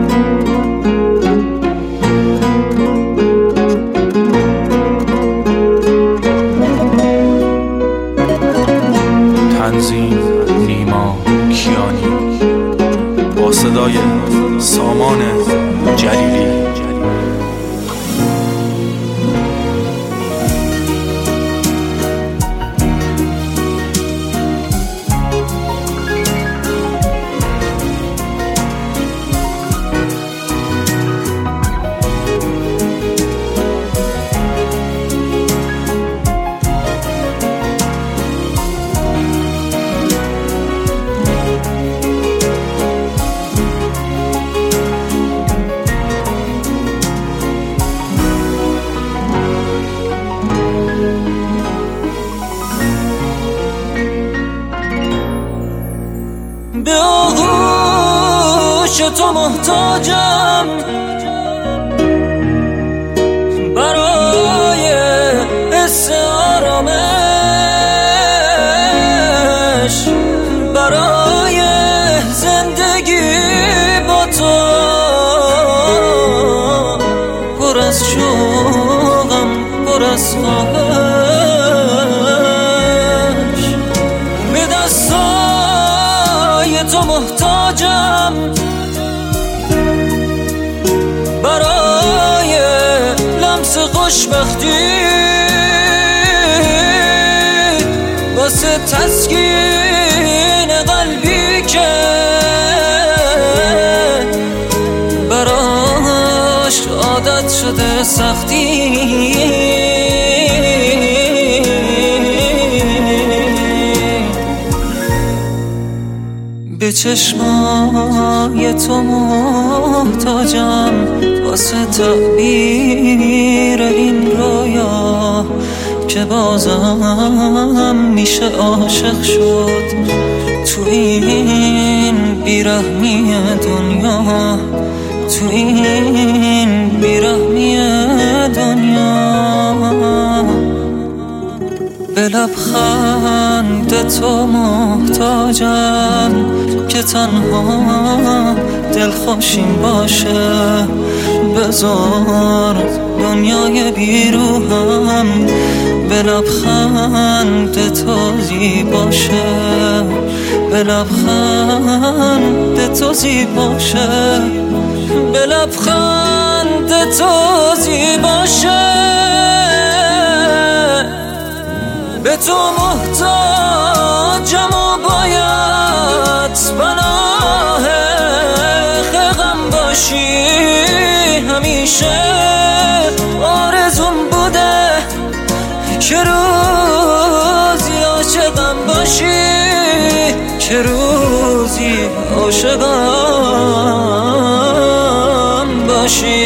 تنظیم نیما کیانی با صدای سامان جلیلی. به آغوش تو محتاجم برای حس آرامش، برای زندگی با تو پر از شوقم، پر از خواهش. به دستای تو محتاجم برای لمس خوشبختی، واسه تسکین قلبی که براش عادت شده سختی. به چشمای تو محتاجم واسه تعبیر این رویا که بازم میشه عاشق شد تو این بیرحمی دنیا، تو این بیرحمی دنیا. به لبخند تو محتاجم که تنها دلخوشیم باشه. بذار دنیای بیروهم به لبخند تو زیباشه، به لبخند تو زیباشه، به لبخند تو زیباشه. به تو محتاجم و باید پناه غم باشی همیشه. آرزوم بوده که روزی عاشقم باشی، که روزی عاشقم باشی.